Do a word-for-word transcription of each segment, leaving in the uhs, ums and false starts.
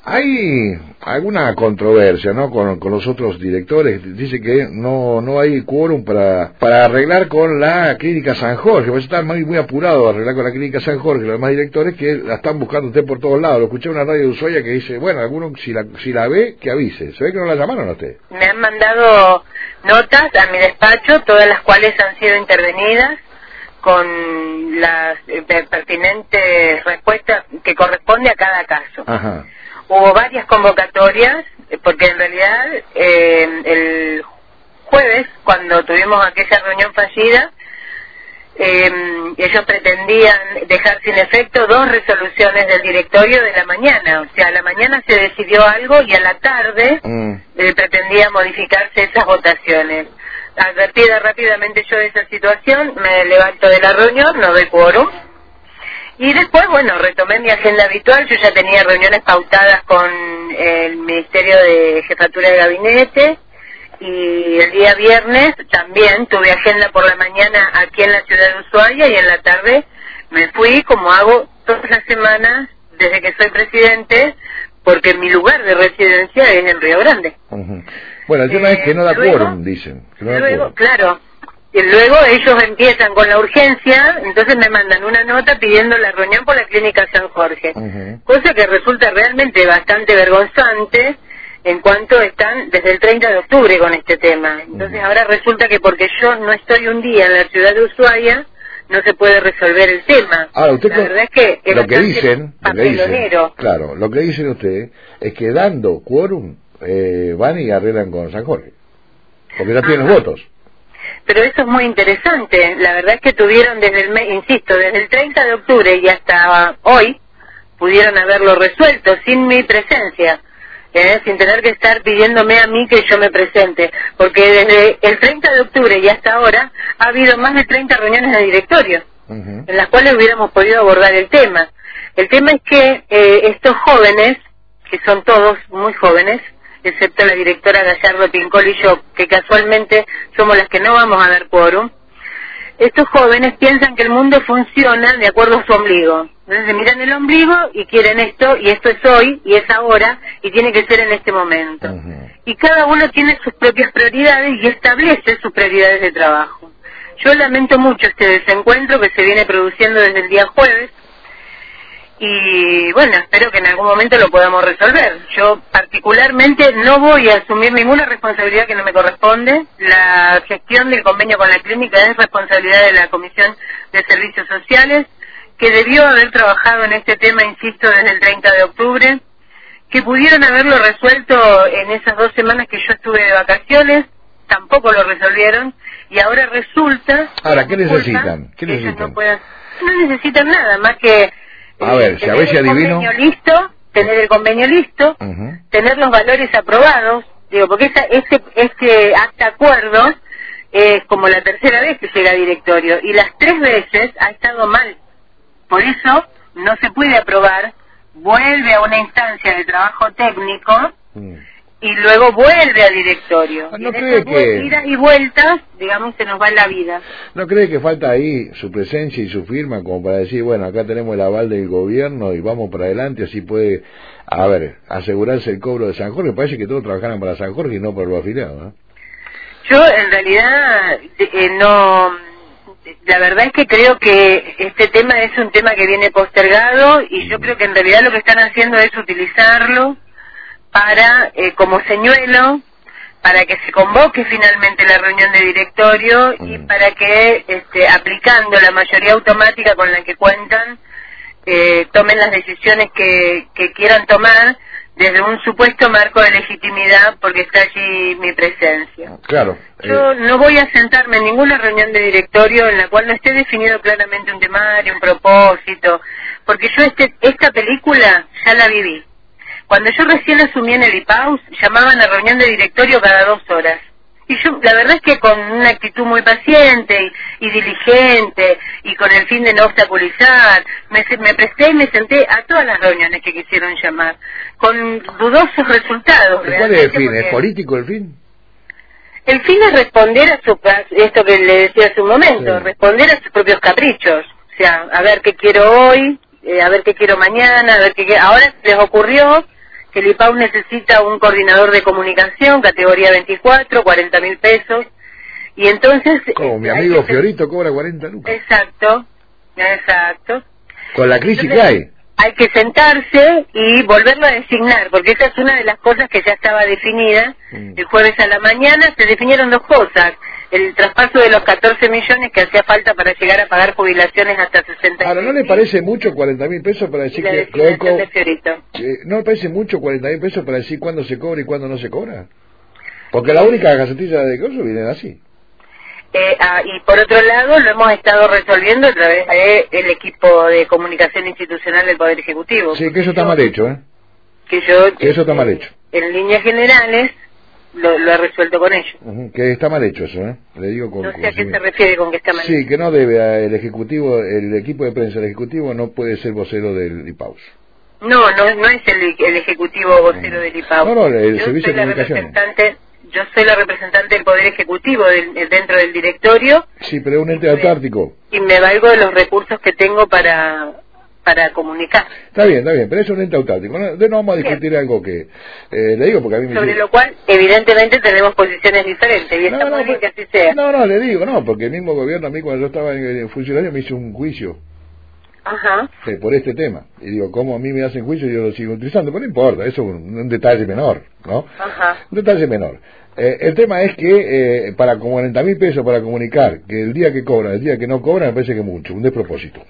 Hay alguna controversia, ¿no? Con, con los otros directores. Dice que no no hay quórum para para arreglar con la Clínica San Jorge. Pues está muy, muy apurado a arreglar con la Clínica San Jorge. Los demás directores que la están buscando usted por todos lados. Lo escuché en una radio de Ushuaia que dice, bueno, alguno si la si la ve, que avise. ¿Se ve que no la llamaron a usted? Me han mandado notas a mi despacho, todas las cuales han sido intervenidas con las eh, pertinentes respuestas que corresponde a cada caso. Ajá. Hubo varias convocatorias, porque en realidad eh, el jueves, cuando tuvimos aquella reunión fallida, eh, ellos pretendían dejar sin efecto dos resoluciones del directorio de la mañana. O sea, a la mañana se decidió algo y a la tarde mm. eh, pretendía modificarse esas votaciones. Advertida rápidamente yo de esa situación, me levanto de la reunión, no doy quórum. Y después, bueno, retomé mi agenda habitual. Yo ya tenía reuniones pautadas con el Ministerio de Jefatura de Gabinete y el día viernes también tuve agenda por la mañana aquí en la ciudad de Ushuaia y en la tarde me fui, como hago todas las semanas desde que soy presidente, porque mi lugar de residencia es en Río Grande. Uh-huh. Bueno, el tema eh, es que no da quórum, dicen. Que no da luego, quórum. Claro. Y luego ellos empiezan con la urgencia, entonces me mandan una nota pidiendo la reunión por la Clínica San Jorge. Uh-huh. Cosa que resulta realmente bastante vergonzante en cuanto están desde el treinta de octubre con este tema. Entonces uh-huh. ahora resulta que porque yo no estoy un día en la ciudad de Ushuaia, no se puede resolver el tema. Ahora, usted la verdad es que es lo que dicen, lo que dicen, claro, lo que dicen ustedes es que dando quórum eh, van y arreglan con San Jorge, porque ya tienen los votos. Pero eso es muy interesante. La verdad es que tuvieron desde el mes, insisto, desde el treinta de octubre y hasta hoy, pudieron haberlo resuelto sin mi presencia, ¿eh? Sin tener que estar pidiéndome a mí que yo me presente, porque desde el treinta de octubre y hasta ahora ha habido más de treinta reuniones de directorio, uh-huh. en las cuales hubiéramos podido abordar el tema. El tema es que eh, estos jóvenes, que son todos muy jóvenes, excepto la directora Gallardo Pincol y yo, que casualmente somos las que no vamos a dar quórum, estos jóvenes piensan que el mundo funciona de acuerdo a su ombligo. Entonces miran el ombligo y quieren esto, y esto es hoy, y es ahora, y tiene que ser en este momento. Uh-huh. Y cada uno tiene sus propias prioridades y establece sus prioridades de trabajo. Yo lamento mucho este desencuentro que se viene produciendo desde el día jueves, y bueno, espero que en algún momento lo podamos resolver. Yo particularmente no voy a asumir ninguna responsabilidad que no me corresponde. La gestión del convenio con la clínica es responsabilidad de la Comisión de Servicios Sociales, que debió haber trabajado en este tema, insisto, desde el treinta de octubre, que pudieron haberlo resuelto en esas dos semanas que yo estuve de vacaciones, tampoco lo resolvieron, y ahora resulta... Ahora, ¿qué necesitan? ¿Qué necesitan? No, puedan, no necesitan nada, más que... A ver, si a ver si adivino. Convenio listo, tener el convenio listo, uh-huh. tener los valores aprobados, digo, porque esa, este, este acta acuerdo es como la tercera vez que llega a directorio, y las tres veces ha estado mal. Por eso no se puede aprobar, vuelve a una instancia de trabajo técnico, uh-huh. y luego vuelve a directorio. ¿No y cree que idas y vueltas, digamos, se nos va la vida? ¿No cree que falta ahí su presencia y su firma como para decir, bueno, acá tenemos el aval del gobierno y vamos para adelante, así puede, a ver, asegurarse el cobro de San Jorge? Parece que todos trabajaran para San Jorge y no para los afiliados, ¿no? Yo, en realidad, eh, no... La verdad es que creo que este tema es un tema que viene postergado, y yo creo que en realidad lo que están haciendo es utilizarlo para, eh, como señuelo, para que se convoque finalmente la reunión de directorio y para que, este, aplicando la mayoría automática con la que cuentan, eh, tomen las decisiones que, que quieran tomar desde un supuesto marco de legitimidad, porque está allí mi presencia. Claro. Yo eh... no voy a sentarme en ninguna reunión de directorio en la cual no esté definido claramente un temario, un propósito, porque yo este, esta película ya la viví. Cuando yo recién asumí en el I P A U S, llamaban a reunión de directorio cada dos horas. Y yo, la verdad es que con una actitud muy paciente y, y diligente, y con el fin de no obstaculizar, me, me presté y me senté a todas las reuniones que quisieron llamar, con dudosos resultados. ¿Cuál es el fin? ¿Es político el fin? El fin es responder a su, esto que le decía hace un momento, sí. responder a sus propios caprichos. O sea, a ver qué quiero hoy, eh, a ver qué quiero mañana, a ver qué quiero. Ahora les ocurrió que el I P A U necesita un coordinador de comunicación, categoría veinticuatro, cuarenta mil pesos, y entonces... Como mi amigo Fiorito cobra cuarenta lucas. Exacto, exacto. Con la crisis Entonces, que hay. hay que sentarse y volverlo a designar, porque esa es una de las cosas que ya estaba definida. Mm. El jueves a la mañana se definieron dos cosas: el traspaso de los catorce millones que hacía falta para llegar a pagar jubilaciones hasta sesenta. Ahora, ¿no le parece mucho cuarenta mil pesos para decir que... que, que ¿No le parece mucho cuarenta mil pesos para decir cuándo se cobra y cuándo no se cobra? Porque la única gacetilla de coso viene así. Eh, ah, y por otro lado, lo hemos estado resolviendo a través del equipo de comunicación institucional del Poder Ejecutivo. Sí, que eso está yo, mal hecho, ¿eh? Que yo... Que eso está eh, mal hecho. En líneas generales, lo, lo he resuelto con ellos. Uh-huh, que está mal hecho eso, ¿eh? Le digo con... No sé a qué se refiere con que está mal sí, hecho. Sí, que no debe, el Ejecutivo, el equipo de prensa del Ejecutivo no puede ser vocero del I P A U. No, no, no es el, el Ejecutivo vocero uh-huh. del I P A U. No, no, el yo Servicio de Comunicación. Representante... Yo soy la representante del Poder Ejecutivo del, dentro del directorio. Sí, pero es un ente autárquico. Y me valgo de los recursos que tengo para para comunicar. Está bien, está bien, pero es un ente autárquico. No, no vamos a discutir bien. algo que... Eh, le digo porque a mí me... Sobre dice... lo cual, evidentemente, tenemos posiciones diferentes y está no, no, muy bien porque... que así sea. No, no, le digo, no, porque el mismo gobierno, a mí cuando yo estaba en funcionario, me hizo un juicio. Ajá. Sí, por este tema. Y digo, como a mí me hacen juicio, yo lo sigo utilizando, pero no importa, eso es un, un detalle menor, ¿no? Ajá. Un detalle menor. Eh, el tema es que eh, para cuarenta mil pesos para comunicar, que el día que cobra, el día que no cobra, me parece que mucho, un despropósito.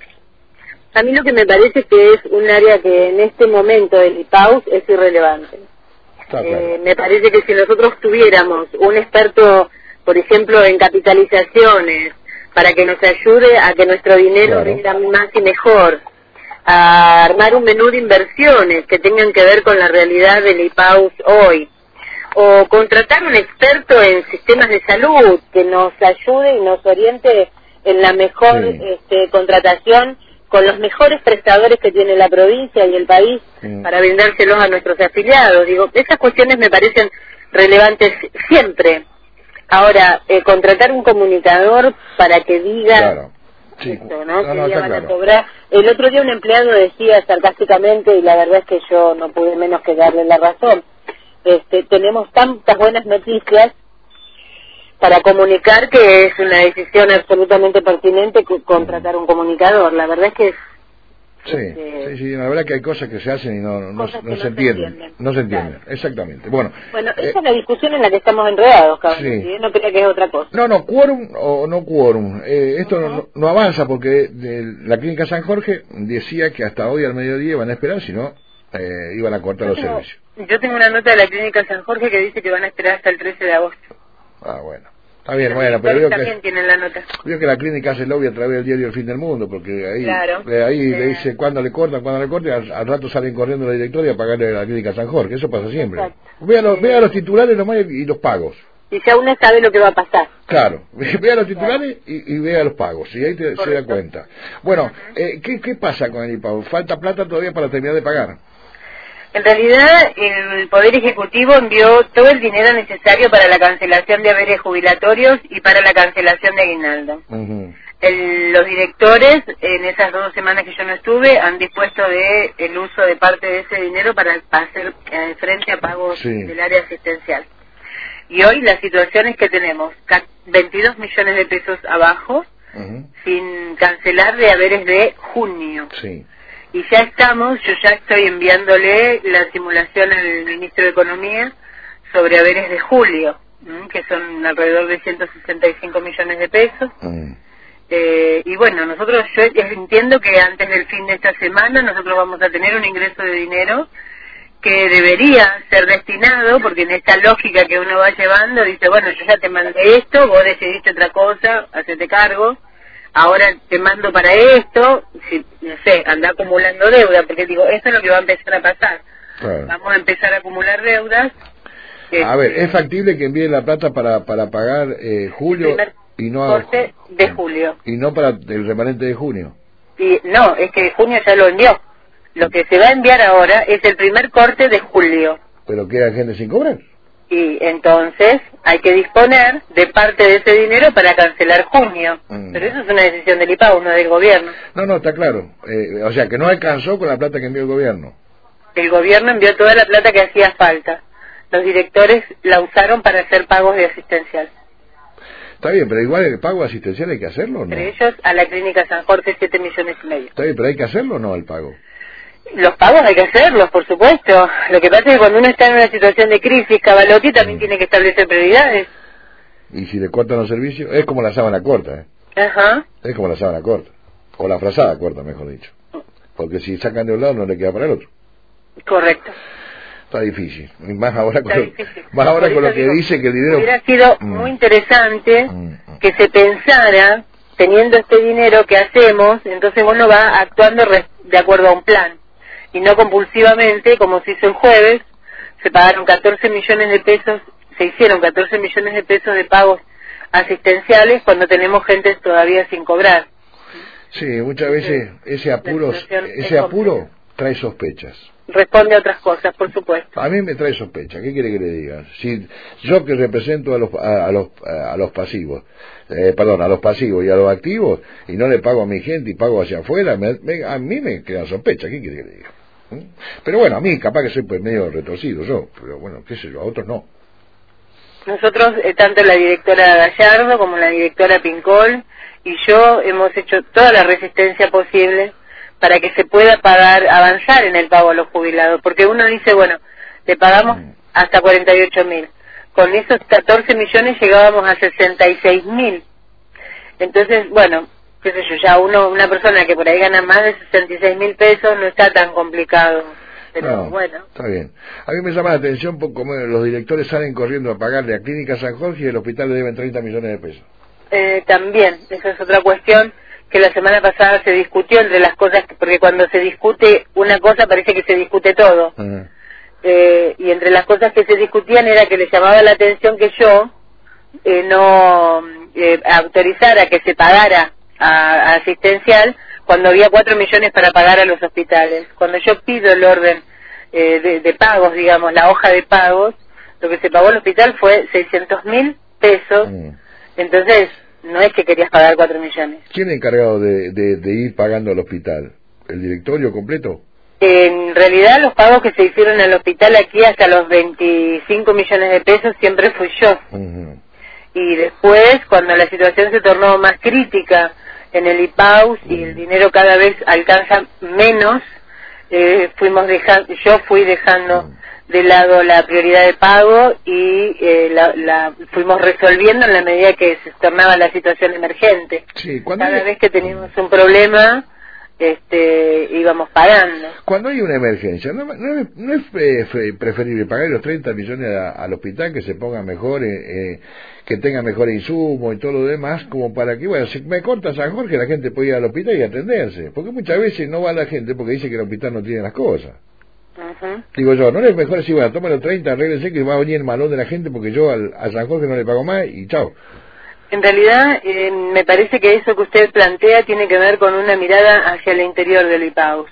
A mí lo que me parece que es un área que en este momento del I P A U es irrelevante. Está claro. eh, me parece que si nosotros tuviéramos un experto, por ejemplo, en capitalizaciones, para que nos ayude a que nuestro dinero rinda claro. más y mejor, a armar un menú de inversiones que tengan que ver con la realidad del I P A U hoy, o contratar un experto en sistemas de salud que nos ayude y nos oriente en la mejor sí. este, contratación con los mejores prestadores que tiene la provincia y el país sí. para brindárselos a nuestros afiliados. Digo, esas cuestiones me parecen relevantes siempre. Ahora, eh, contratar un comunicador para que diga claro. sí. esto, ¿no? no, que no día van claro. a cobrar. El otro día un empleado decía sarcásticamente, y la verdad es que yo no pude menos que darle la razón, Este, tenemos tantas buenas noticias para comunicar que es una decisión absolutamente pertinente contratar un comunicador. La verdad es que es... Sí, este, sí, sí, la verdad que hay cosas que se hacen y no, no, no, no se entienden. entienden. No se entienden, claro. Exactamente. Bueno, bueno eh, esa es la discusión en la que estamos enredados, cabrón. Sí. ¿Sí? No creo que es otra cosa. No, no, quórum o no quórum. Eh, esto uh-huh. no, no avanza porque de la Clínica San Jorge decía que hasta hoy al mediodía van a esperar, si no, eh, iban a cortar yo los tengo, servicios. Yo tengo una nota de la Clínica San Jorge que dice que van a esperar hasta el trece de agosto. Ah, bueno. Está bien, bueno, pero veo también que, tienen la nota. Veo que la clínica hace lobby a través del diario El Fin del Mundo, porque ahí, claro. eh, ahí sí. le dice cuándo le cortan, cuándo le cortan, al, al rato salen corriendo la directoria a pagarle a la Clínica San Jorge, eso pasa siempre. Vea los, sí. vea los titulares nomás y, y los pagos. Y ya uno sabe lo que va a pasar. Claro, vea los titulares claro. y, y vea los pagos, y ahí te, se da cuenta. Bueno, uh-huh. eh, ¿qué, ¿qué pasa con el I P A U? ¿Falta plata todavía para terminar de pagar? En realidad, el Poder Ejecutivo envió todo el dinero necesario para la cancelación de haberes jubilatorios y para la cancelación de aguinaldo. Uh-huh. El, los directores, en esas dos semanas que yo no estuve, han dispuesto de el uso de parte de ese dinero para hacer eh, frente a pagos sí. del área asistencial. Y hoy la situación es que tenemos veintidós millones de pesos abajo, uh-huh. sin cancelar de haberes de junio. Sí. Y ya estamos, yo ya estoy enviándole la simulación al Ministro de Economía sobre haberes de julio, ¿m? que son alrededor de ciento sesenta y cinco millones de pesos. Mm. Eh, y bueno, nosotros, yo entiendo que antes del fin de esta semana nosotros vamos a tener un ingreso de dinero que debería ser destinado, porque en esta lógica que uno va llevando, dice, bueno, yo ya te mandé esto, vos decidiste otra cosa, hacete cargo. Ahora te mando para esto, si, no sé, anda acumulando deuda, porque digo, esto es lo que va a empezar a pasar. Claro. Vamos a empezar a acumular deudas. A este, ver, ¿es factible que envíen la plata para para pagar eh, julio y no corte de julio? Y no para el remanente de junio. Y no, es que junio ya lo envió. Lo que se va a enviar ahora es el primer corte de julio. ¿Pero queda gente sin cobrar? Y entonces hay que disponer de parte de ese dinero para cancelar junio. Mm. Pero eso es una decisión del I P A U, no del gobierno. No, no, está claro. Eh, o sea, que no alcanzó con la plata que envió el gobierno. el gobierno envió toda la plata que hacía falta. Los directores la usaron para hacer pagos de asistencial. Está bien, pero igual el pago asistencial hay que hacerlo, ¿no? Entre ellos a la clínica San Jorge siete millones y medio. Está bien, pero hay que hacerlo o no el pago. Los pagos hay que hacerlos, por supuesto. Lo que pasa es que cuando uno está en una situación de crisis, Cavalotti también mm. tiene que establecer prioridades. Y si le cortan los servicios, es como la sábana corta, ¿eh? Ajá. Es como la sábana corta. O la frazada corta, mejor dicho. Porque si sacan de un lado no le queda para el otro. Correcto. Está difícil. Y más ahora con lo, más ahora con lo que digo, dice que el dinero... Hubiera sido mm. muy interesante mm. que se pensara, teniendo este dinero que hacemos, entonces uno va actuando de acuerdo a un plan. Y no compulsivamente, como se hizo el jueves, se pagaron catorce millones de pesos, se hicieron catorce millones de pesos de pagos asistenciales cuando tenemos gente todavía sin cobrar. Sí, muchas veces ese apuro, ese apuro trae sospechas. Responde a otras cosas, por supuesto. A mí me trae sospecha. ¿Qué quiere que le diga? Si yo que represento a los a, a los a los pasivos, eh, perdón, a los pasivos y a los activos, y no le pago a mi gente y pago hacia afuera, me, me, a mí me queda sospecha. ¿Qué quiere que le diga? ¿Mm? Pero bueno, a mí capaz que soy pues medio retorcido yo, pero bueno, qué sé yo, a otros no. Nosotros, eh, tanto la directora Gallardo como la directora Pincol y yo hemos hecho toda la resistencia posible para que se pueda pagar, avanzar en el pago a los jubilados, porque uno dice, bueno, le pagamos hasta cuarenta y ocho mil, con esos catorce millones llegábamos a sesenta y seis mil, entonces, bueno, qué sé yo, ya uno, una persona que por ahí gana más de sesenta y seis mil pesos no está tan complicado, pero no, bueno. Está bien. A mí me llama la atención porque como los directores salen corriendo a pagarle a Clínica San Jorge y el hospital le deben treinta millones de pesos. Eh, también, esa es otra cuestión que la semana pasada se discutió entre las cosas, porque cuando se discute una cosa parece que se discute todo. Uh-huh. eh, y entre las cosas que se discutían era que le llamaba la atención que yo eh, no eh, autorizara que se pagara a, a asistencial cuando había cuatro millones para pagar a los hospitales. Cuando yo pido el orden eh, de, de pagos, digamos, la hoja de pagos, lo que se pagó al hospital fue seiscientos mil pesos. Uh-huh. Entonces, no es que querías pagar cuatro millones. ¿Quién es encargado de, de, de ir pagando al hospital? ¿El directorio completo? En realidad, los pagos que se hicieron al hospital aquí hasta los veinticinco millones de pesos siempre fui yo. Uh-huh. Y después, cuando la situación se tornó más crítica en el I P A U S uh-huh. y el dinero cada vez alcanza menos, eh, fuimos dejando, yo fui dejando... Uh-huh. de lado la prioridad de pago y eh, la, la fuimos resolviendo en la medida que se tornaba la situación emergente. Sí, cada hay... vez que teníamos un problema este íbamos pagando. Cuando hay una emergencia, ¿no, no, es, no es preferible pagar los treinta millones a, al hospital, que se ponga mejor, eh, eh, que tenga mejor insumo y todo lo demás, como para que, bueno, si me corta San Jorge, la gente puede ir al hospital y atenderse? Porque muchas veces no va la gente porque dice que el hospital no tiene las cosas. Uh-huh. Digo yo, ¿no es mejor decir, bueno, tomen los treinta, arréglense que va a venir el malón de la gente porque yo al, a San Jorge no le pago más y chao? En realidad, eh, me parece que eso que usted plantea tiene que ver con una mirada hacia el interior del I P A U S.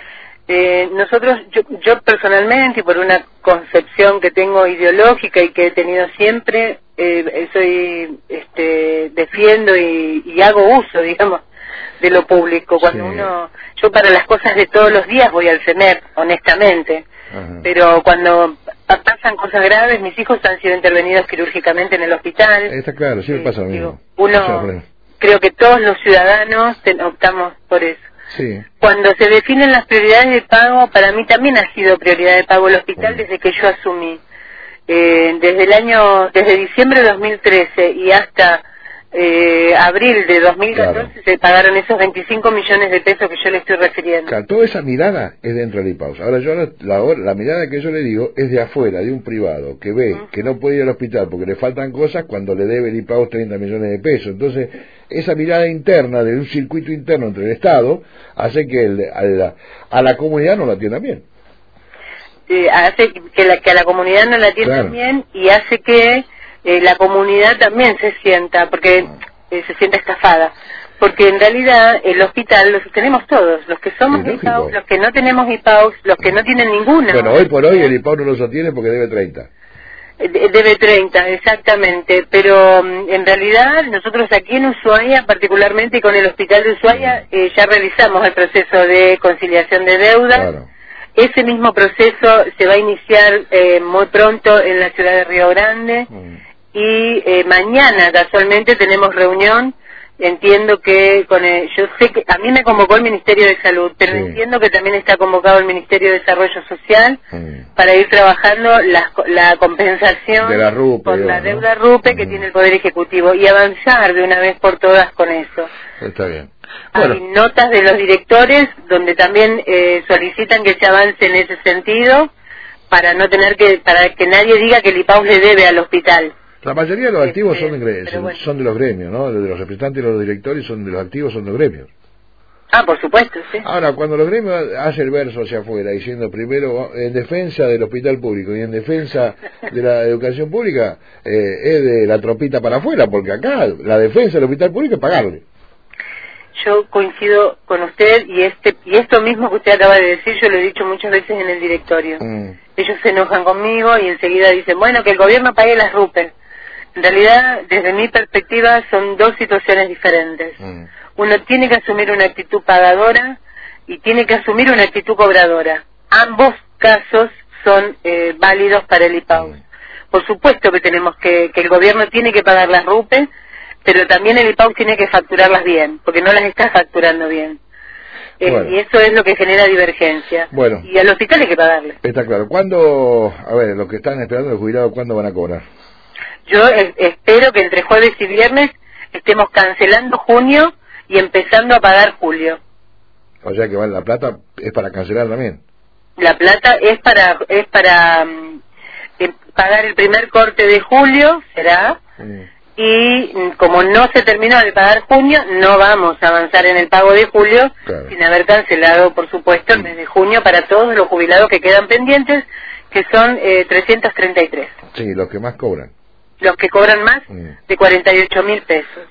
Eh, nosotros, yo, yo personalmente, y por una concepción que tengo ideológica y que he tenido siempre, eh, soy, este, defiendo y, y hago uso, digamos, de lo público. Cuando sí. uno, yo para las cosas de todos los días voy al CEMER, honestamente, uh-huh. pero cuando pasan cosas graves, mis hijos han sido intervenidos quirúrgicamente en el hospital. Está claro, sí me pasa lo mismo. Uno, creo que todos los ciudadanos ten, optamos por eso. Sí. Cuando se definen las prioridades de pago, para mí también ha sido prioridad de pago el hospital uh-huh. desde que yo asumí. Eh, desde el año, desde diciembre de dos mil trece y hasta eh, abril de dos mil catorce claro. se pagaron esos veinticinco millones de pesos que yo le estoy refiriendo. Claro, toda esa mirada es dentro del I P A U S. Ahora yo la, la, la mirada que yo le digo es de afuera, de un privado, que ve uh-huh. que no puede ir al hospital porque le faltan cosas cuando le debe el I P A U S treinta millones de pesos. Entonces, esa mirada interna de un circuito interno entre el Estado hace que el, a, la, a la comunidad no la atiendan bien. Eh, hace que, la, que a la comunidad no la atiendan claro. bien y hace que eh, la comunidad también se sienta, porque eh, se sienta estafada. Porque en realidad el hospital lo sostenemos todos, los que somos I P A U S, los que no tenemos I P A U S, los que no tienen ninguna. Bueno, hoy por hoy el I P A U S no lo sostiene porque debe treinta. Debe treinta, exactamente, pero en realidad nosotros aquí en Ushuaia, particularmente con el hospital de Ushuaia, eh, ya realizamos el proceso de conciliación de deudas, claro. Ese mismo proceso se va a iniciar eh, muy pronto en la ciudad de Río Grande mm. y eh, mañana casualmente tenemos reunión. Entiendo que con el, yo sé que a mí me convocó el Ministerio de Salud, pero sí. entiendo que también está convocado el Ministerio de Desarrollo Social sí. para ir trabajando la, la compensación de la RUPE, por digamos, la deuda RUPE ¿no? que mm. tiene el Poder Ejecutivo y avanzar de una vez por todas con eso. Está bien. Bueno. Hay notas de los directores donde también eh, solicitan que se avance en ese sentido para no tener que, para que nadie diga que el I P A U le debe al hospital. La mayoría de los activos este, son, de, bueno. son de los gremios, ¿no? De los representantes y los directores son de los activos son de los gremios. Ah, por supuesto, sí. Ahora, cuando los gremios hacen el verso hacia afuera, diciendo primero en defensa del hospital público y en defensa de la educación pública, eh, es de la tropita para afuera, porque acá la defensa del hospital público es pagarle. Yo coincido con usted y este y esto mismo que usted acaba de decir, yo lo he dicho muchas veces en el directorio. Mm. Ellos se enojan conmigo y enseguida dicen, bueno, que el gobierno pague las RUPE. En realidad, desde mi perspectiva, son dos situaciones diferentes. Mm. Uno tiene que asumir una actitud pagadora y tiene que asumir una actitud cobradora. Ambos casos son eh, válidos para el I P A U. Mm. Por supuesto que tenemos que, que el gobierno tiene que pagar las RUPE, pero también el I P A U tiene que facturarlas bien, porque no las está facturando bien. Eh, bueno. Y eso es lo que genera divergencia. Bueno. Y al hospital hay que pagarle. Está claro. ¿Cuándo, a ver, los que están esperando el jubilado, cuándo van a cobrar? Yo eh, espero que entre jueves y viernes estemos cancelando junio y empezando a pagar julio. O sea que vale, la plata es para cancelar también. La plata es para es para um, eh, pagar el primer corte de julio, será, mm. y como no se terminó de pagar junio, no vamos a avanzar en el pago de julio, claro. sin haber cancelado, por supuesto, el mes de junio para todos los jubilados que quedan pendientes, que son eh, trescientos treinta y tres. Sí, los que más cobran. Los que cobran más mm. de cuarenta y ocho mil pesos.